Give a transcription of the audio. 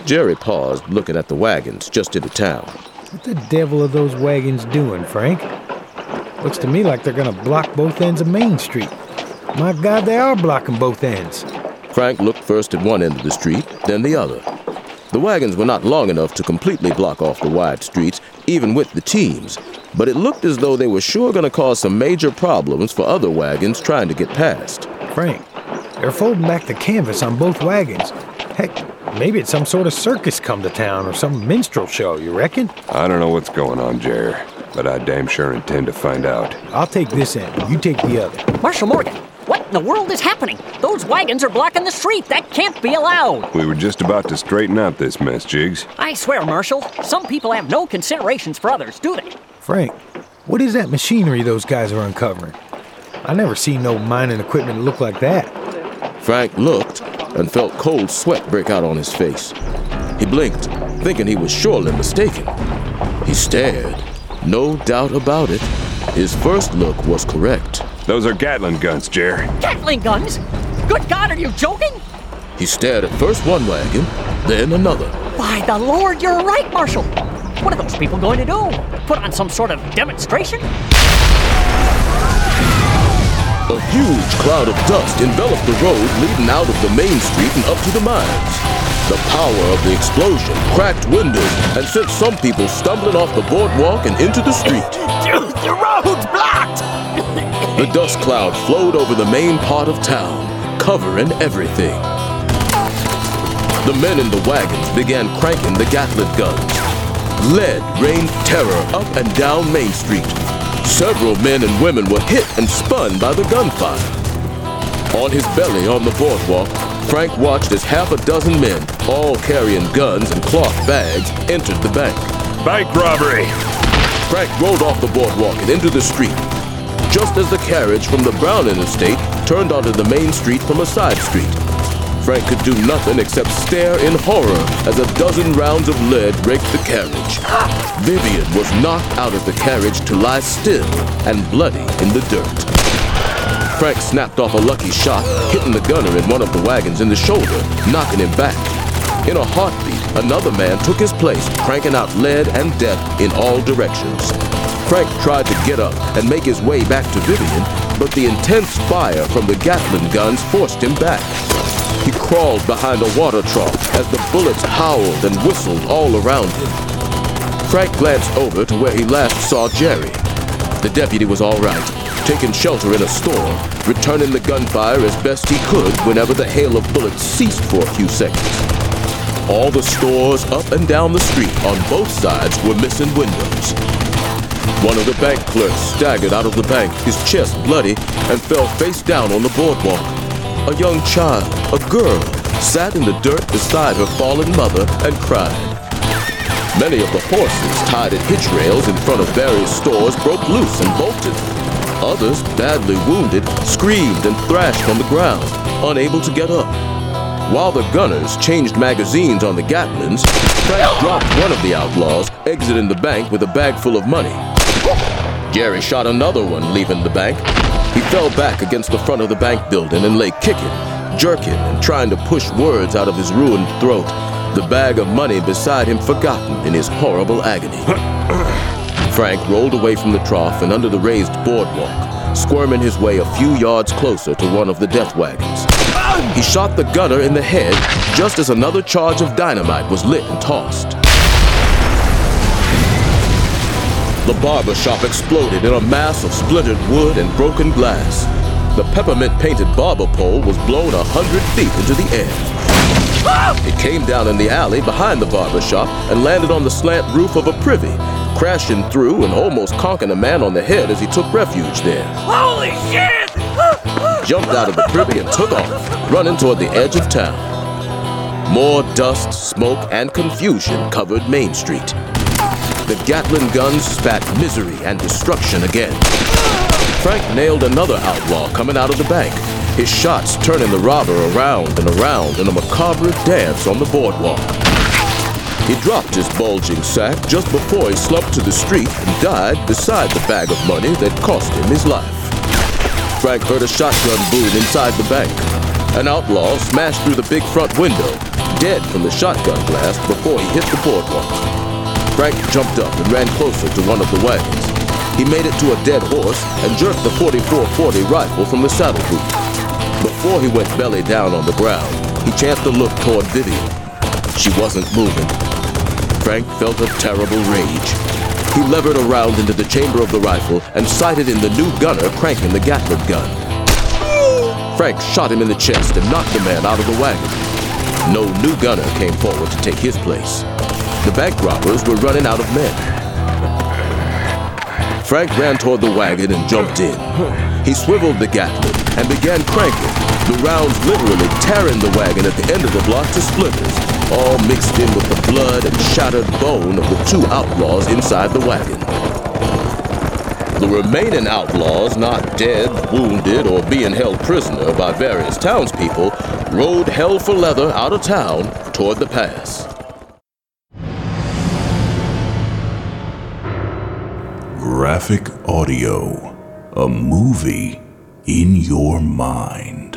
Jerry paused, looking at the wagons just into town. What the devil are those wagons doing, Frank? Looks to me like they're gonna block both ends of Main Street. My God, they are blocking both ends. Frank looked first at one end of the street, then the other. The wagons were not long enough to completely block off the wide streets, even with the teams, but it looked as though they were sure going to cause some major problems for other wagons trying to get past. Frank, they're folding back the canvas on both wagons. Heck, maybe it's some sort of circus come to town or some minstrel show, you reckon? I don't know what's going on, Jerry, but I damn sure intend to find out. I'll take this end, you take the other. Marshal Morgan, what in the world is happening? Those wagons are blocking the street. That can't be allowed. We were just about to straighten out this mess, Jiggs. I swear, Marshal, some people have no considerations for others, do they? Frank, what is that machinery those guys are uncovering? I never seen no mining equipment look like that. Frank looked and felt cold sweat break out on his face. He blinked, thinking he was surely mistaken. He stared. No doubt about it. His first look was correct. Those are Gatling guns, Jerry. Gatling guns? Good God, are you joking? He stared at first one wagon, then another. By the Lord, you're right, Marshal. What are those people going to do? Put on some sort of demonstration? A huge cloud of dust enveloped the road leading out of the main street and up to the mines. The power of the explosion cracked windows and sent some people stumbling off the boardwalk and into the street. The road's blocked! The dust cloud flowed over the main part of town, covering everything. The men in the wagons began cranking the Gatling guns. Lead rained terror up and down Main Street. Several men and women were hit and spun by the gunfire. On his belly on the boardwalk, Frank watched as half a dozen men, all carrying guns and cloth bags, entered the bank. Bank robbery! Frank rolled off the boardwalk and into the street, just as the carriage from the Browning estate turned onto the main street from a side street. Frank could do nothing except stare in horror as a dozen rounds of lead raked the carriage. Vivian was knocked out of the carriage to lie still and bloody in the dirt. Frank snapped off a lucky shot, hitting the gunner in one of the wagons in the shoulder, knocking him back. In a heartbeat, another man took his place, cranking out lead and death in all directions. Frank tried to get up and make his way back to Vivian, but the intense fire from the Gatling guns forced him back. He crawled behind a water trough as the bullets howled and whistled all around him. Frank glanced over to where he last saw Jerry. The deputy was all right, taking shelter in a store, returning the gunfire as best he could whenever the hail of bullets ceased for a few seconds. All the stores up and down the street on both sides were missing windows. One of the bank clerks staggered out of the bank, his chest bloody, and fell face down on the boardwalk. A young child, a girl, sat in the dirt beside her fallen mother and cried. Many of the horses tied at hitch rails in front of various stores broke loose and bolted. Others, badly wounded, screamed and thrashed on the ground, unable to get up. While the gunners changed magazines on the Gatlings, Frank dropped one of the outlaws, exiting the bank with a bag full of money. Jerry shot another one, leaving the bank. He fell back against the front of the bank building and lay kicking, jerking, and trying to push words out of his ruined throat, the bag of money beside him forgotten in his horrible agony. Frank rolled away from the trough and under the raised boardwalk, squirming his way a few yards closer to one of the death wagons. He shot the gunner in the head just as another charge of dynamite was lit and tossed. The barber shop exploded in a mass of splintered wood and broken glass. The peppermint-painted barber pole was blown 100 feet into the air. It came down in the alley behind the barber shop and landed on the slant roof of a privy, crashing through and almost conking a man on the head as he took refuge there. Holy shit! Jumped out of the privy and took off, running toward the edge of town. More dust, smoke, and confusion covered Main Street. The Gatling guns spat misery and destruction again. Frank nailed another outlaw coming out of the bank, his shots turning the robber around and around in a macabre dance on the boardwalk. He dropped his bulging sack just before he slumped to the street and died beside the bag of money that cost him his life. Frank heard a shotgun boom inside the bank. An outlaw smashed through the big front window, dead from the shotgun blast before he hit the boardwalk. Frank jumped up and ran closer to one of the wagons. He made it to a dead horse and jerked the .44-40 rifle from the saddle boot. Before he went belly down on the ground, he chanced a look toward Vivian. She wasn't moving. Frank felt a terrible rage. He levered around into the chamber of the rifle and sighted in the new gunner cranking the Gatling gun. Frank shot him in the chest and knocked the man out of the wagon. No new gunner came forward to take his place. The bank robbers were running out of men. Frank ran toward the wagon and jumped in. He swiveled the Gatling and began cranking, the rounds literally tearing the wagon at the end of the block to splinters, all mixed in with the blood and shattered bone of the two outlaws inside the wagon. The remaining outlaws, not dead, wounded, or being held prisoner by various townspeople, rode hell for leather out of town toward the pass. Graphic Audio, a movie in your mind.